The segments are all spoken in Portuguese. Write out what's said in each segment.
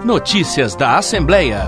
Notícias da Assembleia.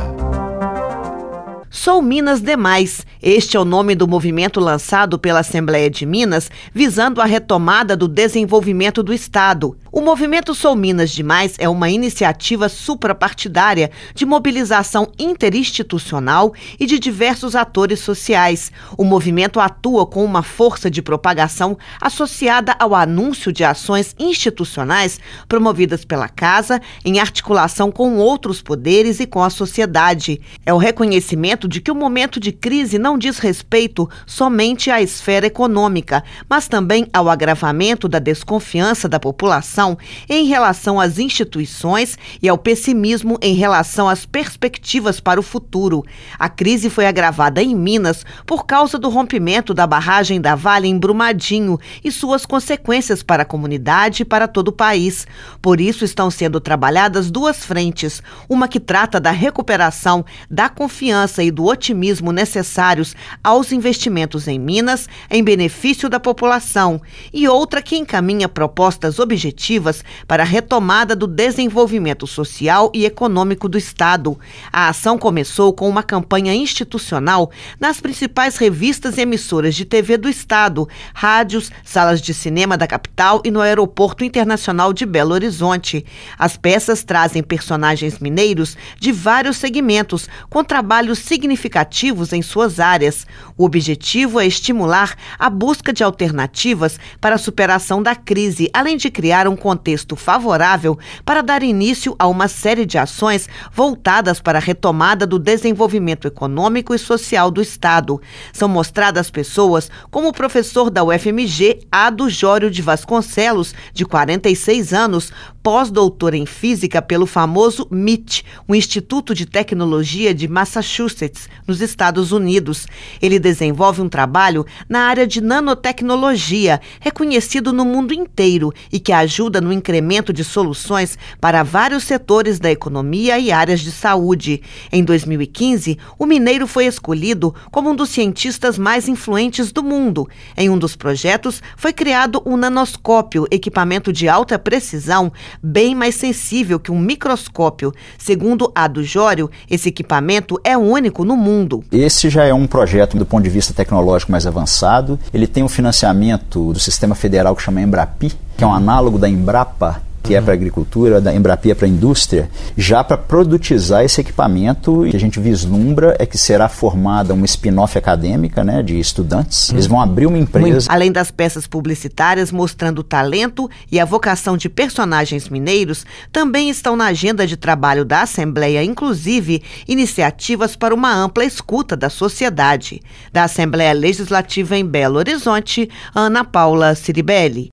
Sou Minas Demais. Este é o nome do movimento lançado pela Assembleia de Minas, visando a retomada do desenvolvimento do Estado. O movimento Sou Minas Demais é uma iniciativa suprapartidária de mobilização interinstitucional e de diversos atores sociais. O movimento atua com uma força de propagação associada ao anúncio de ações institucionais promovidas pela Casa, em articulação com outros poderes e com a sociedade. É o reconhecimento de que o momento de crise não diz respeito somente à esfera econômica, mas também ao agravamento da desconfiança da população em relação às instituições e ao pessimismo em relação às perspectivas para o futuro. A crise foi agravada em Minas por causa do rompimento da barragem da Vale em Brumadinho e suas consequências para a comunidade e para todo o país. Por isso estão sendo trabalhadas duas frentes, uma que trata da recuperação da confiança e do otimismo necessários aos investimentos em Minas em benefício da população, e outra que encaminha propostas objetivas para a retomada do desenvolvimento social e econômico do Estado. A ação começou com uma campanha institucional nas principais revistas e emissoras de TV do Estado, rádios, salas de cinema da capital e no Aeroporto Internacional de Belo Horizonte. As peças trazem personagens mineiros de vários segmentos, com trabalhos significativos em suas áreas. O objetivo é estimular a busca de alternativas para a superação da crise, além de criar um contexto favorável para dar início a uma série de ações voltadas para a retomada do desenvolvimento econômico e social do Estado. São mostradas pessoas como o professor da UFMG, Ado Jório de Vasconcelos, de 46 anos, pós-doutor em física pelo famoso MIT, o Instituto de Tecnologia de Massachusetts, nos Estados Unidos. Ele desenvolve um trabalho na área de nanotecnologia, reconhecido no mundo inteiro e que ajuda no incremento de soluções para vários setores da economia e áreas de saúde. Em 2015, o mineiro foi escolhido como um dos cientistas mais influentes do mundo. Em um dos projetos, foi criado um nanoscópio, equipamento de alta precisão, bem mais sensível que um microscópio. Segundo Ado Jório, esse equipamento é único no mundo. Esse já é um projeto do ponto de vista tecnológico mais avançado. Ele tem um financiamento do sistema federal que chama Embrapi, que é um análogo da Embrapa, que é para a agricultura, da Embrapi é para a indústria, já para produtizar esse equipamento. O que a gente vislumbra é que será formada uma spin-off acadêmica, né, de estudantes. Eles vão abrir uma empresa. Além das peças publicitárias mostrando o talento e a vocação de personagens mineiros, também estão na agenda de trabalho da Assembleia, inclusive, iniciativas para uma ampla escuta da sociedade. Da Assembleia Legislativa em Belo Horizonte, Ana Paula Ciribelli.